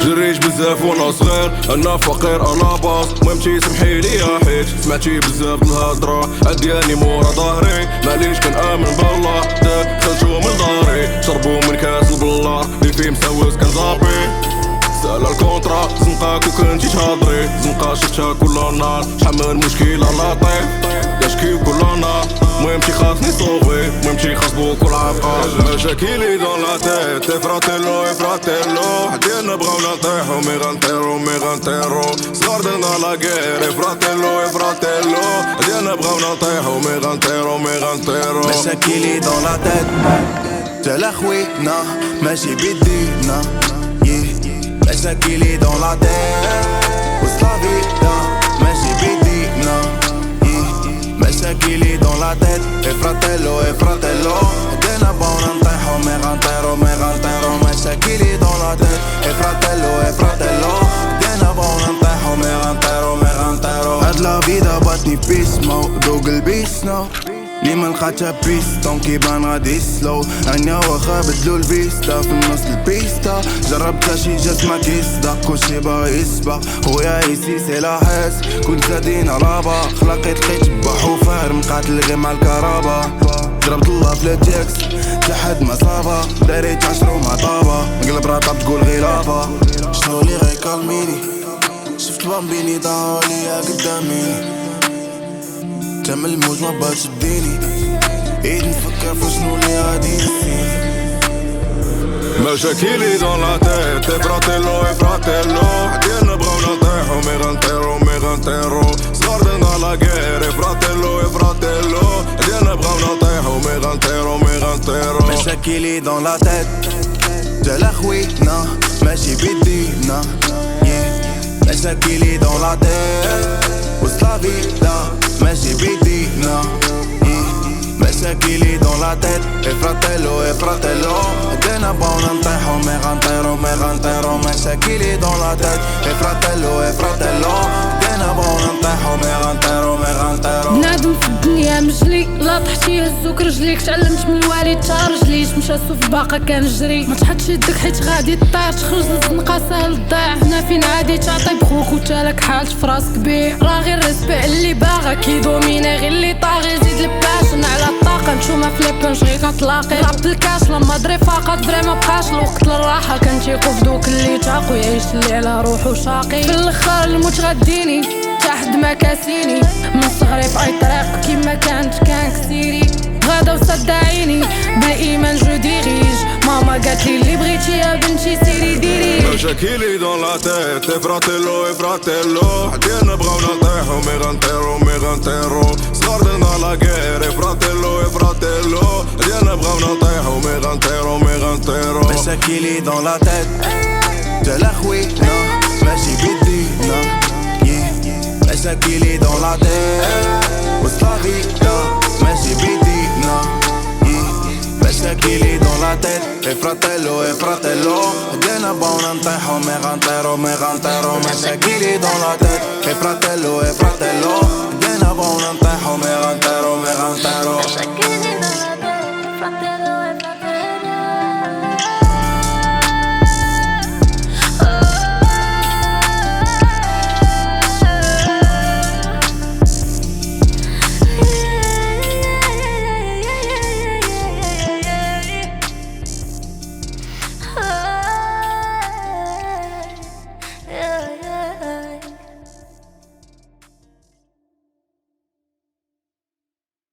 جريت بزاف وانا صغير، انا فقير انا باص. مهمتي سمحيلي حيت سمعتي بزاف الهضرة عدياني مورا ظهري. معليش كنآمن بالله دخلتو من داري، شربو من كاس البلار اللي فيه مسوس كان زابي. سالا الكونترا زنقاك وكنتي تهضري، زنقا شفتها كل نهار. شحال من مشكلة لاطيف كاشكي كل نهار. مهمتي خاصني صوفي، مهمتي خاص بوكو العبقر. مشاكلي دون لا تيت افراتيلو افراتيلو. حدينا بغاونا نطيحو مي غنطيرو مي غنطيرو. صغار درنا لاكير افراتيلو افراتيلو. حدينا بغاونا نطيحو مي غنطيرو مي غنطيرو. مشاكلي دون لا تيت جالا خويتنا ماشي بيدينا. مشاكلي دون لا تيت وسط لا فيدا ماشي بيدينا. مشاكلي دون لا تيت افراتيلو افراتيلو. حدينا بغاونا نطيحو مي غنطيرو مي غنطيرو. مشاكلي دون لا تيت افراتيلو افراتيلو. حدينا بغاونا نطيحو مي غنطيرو مي غنطيرو. هاد لا فيدا باتني بيسمو دوق البيسنو لي ملقاتها بيستون كيبان غادي سلو. انيا واخا بدلو الفيستا في النص البيستا. جربتها شي جات ما كيصدق كلشي باغي يسبق. خويا ايسي سي لاحس كنت زادين رابا. خلقيت لقيت بح وفاهم قاتل غير مع الكهربا. ضربت الله في التكس لحد ما صابا. داريت 10 مع طابا نقلب راطب تقول غلابة. شنولي غيكالميني شفت بامبيني ضاعو ليا قدامي. تم الموج ما بغاتش تديني عيد نفكر في شنو اللي غادي يصير. مشاكلي دون لا تيت افراتيلو افراتيلو. حدينا بغاونا نطيحو مي غنطيرو مي غنطيرو. صغار درنا لاكير افراتيلو افراتيلو. حدينا بغاونا نطيحو مي غنطيرو مي غنطيرو. مشاكلي دون لا تيت جالا خويتنا ماشي بيدينا. مشاكلي دون لا تيت وسط لا فيدا ماشي بيدينا. مشاكلي دون لا تيت افراتيلو افراتيلو. حدينا بغاونا نطيحو مي غنطيرو مي غنطيرو. مشاكلي دون لا تيت افراتيلو افراتيلو. حدينا بغاونا نطيحو مي غنطيرو مي غنطيرو. بنادم في الدنيا مجلي لا طحتي هزوك رجليك. تعلمت من الوالد تا رجليش مشى السوف باقا كنجري. ما تحطش يدك حيت غادي طير تخرج للزنقة ساهل تضيع. هنا فين عادي تعطي بخوك وتالك حالت في راسك بيه. راه غير ريسبي اللي باغا كيدوميني غير اللي طاغي. زيد الباشن على الطاقة نتوما في ليبنج غير كتلاقي. ربط الكاش لما دري فقط فري ما بقاش الوقت للراحة. كنتيقو في دوك اللي تاقو يعيش اللي على روحو شاقي. في الاخر الموت غديني تحت ما كاسيني. من صغري في اي طريق كيما كانت كسيري. غدا وسد عيني بالايمان جو ديريج. ماما قالتلي اللي بغيتي يا بنتي سيري ديري. مشاكلي دون لا تيت افراتيلو افراتيلو. حدينا بغاونا نطيحو مي غنطيرو مي غنطيرو. صغار درنا لاكير افراتيلو افراتيلو. حدينا بغاونا نطيحو مي غنطيرو مي غنطيرو. مشاكلي دون لا تيت جالا خويتنا ماشي بيدينا. مشاكلي دون لا تيت وسط لا فيدا ماشي بيدينا. مشاكلي دون لا تيت افراتيلو افراتيلو. حدينا بغاونا نطيحو مي غنطيرو مي غنطيرو. مشاكلي دون لا تيت افراتيلو افراتيلو. حدينا بغاونا نطيحو مي غنطيرو مي غنطيرو.